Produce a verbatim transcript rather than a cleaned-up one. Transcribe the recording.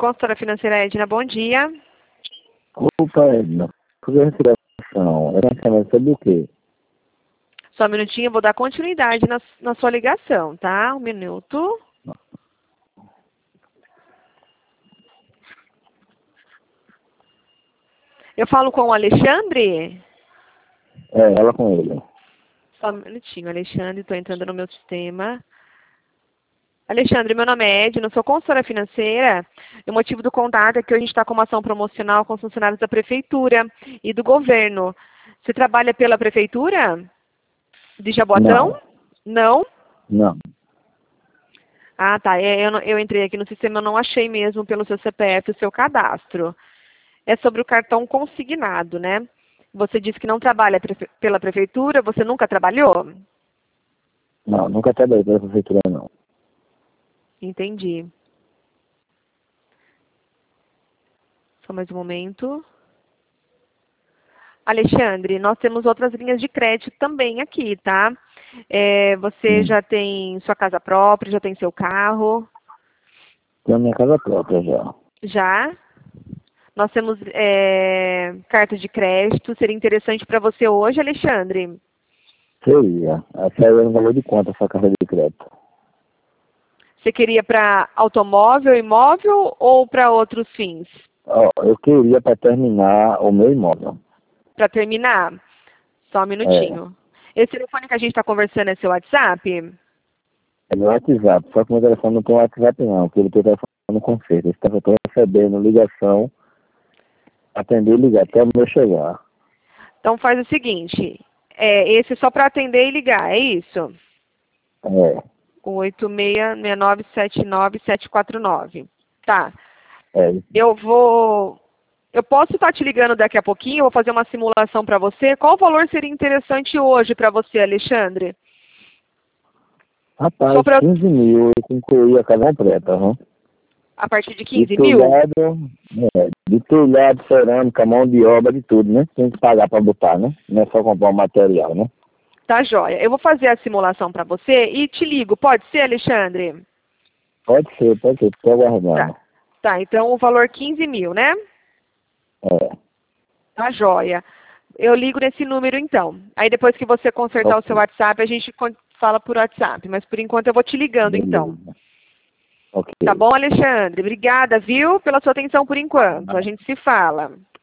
Consultora Financeira Edna, bom dia. Opa, Edna. Por recuperação, era saber sobre o quê? Só um minutinho, eu vou dar continuidade na, na sua ligação, tá? Um minuto. Eu falo com o Alexandre? É, ela com ele. Só um minutinho, Alexandre, estou entrando no meu sistema. Alexandre, meu nome é Edna, sou consultora financeira. O motivo do contato é que a gente está com uma ação promocional com os funcionários da prefeitura e do governo. Você trabalha pela prefeitura de Jaboatão? Não. Não? Não. Ah, tá. É, eu, não- eu entrei aqui no sistema, eu não achei mesmo pelo seu C P F o seu cadastro. É sobre o cartão consignado, né? Você disse que não trabalha prefe- pela prefeitura, você nunca trabalhou? Não, nunca trabalhei pela prefeitura, não. Entendi. Só mais um momento. Alexandre, nós temos outras linhas de crédito também aqui, tá? É, você Hum. já tem sua casa própria, já tem seu carro? Tenho a minha casa própria já. Já? Nós temos é, carta de crédito. Seria interessante para você hoje, Alexandre? Seria. Essa aí é o valor de quanto essa carta de crédito? Você queria para automóvel, imóvel ou para outros fins? Ó, eu queria para terminar o meu imóvel. Para terminar? Só um minutinho. Esse telefone que a gente está conversando é seu WhatsApp? É meu WhatsApp, só que meu telefone não tem WhatsApp não, porque ele tem o telefone no conserto. Esse telefone eu estou recebendo ligação, atender e ligar até o meu chegar. Então faz o seguinte, é, esse é só para atender e ligar, é isso? É, oito seis seis nove sete nove sete quatro nove. Tá. é. Eu vou... Eu posso estar te ligando daqui a pouquinho, eu vou fazer uma simulação para você. Qual valor seria interessante hoje para você, Alexandre? Rapaz, Só pra... quinze mil eu concluí a casa completa, viu? A partir de De quinze mil? telhado, é, de telhado, cerâmica, mão de obra, de tudo, né? Tem que pagar para botar, né? Não é só comprar o material, né? Tá joia. Eu vou fazer a simulação para você e te ligo. Pode ser, Alexandre? Pode ser, pode ser, estou aguardando. Tá. Tá, então o valor quinze mil, né? É, Tá joia. Eu ligo nesse número então. Aí depois que você consertar o seu ok, WhatsApp, a gente con- fala por WhatsApp. Mas por enquanto eu vou te ligando então. beleza. Ok. Tá bom, Alexandre? Obrigada, viu, pela sua atenção por enquanto. A gente se fala.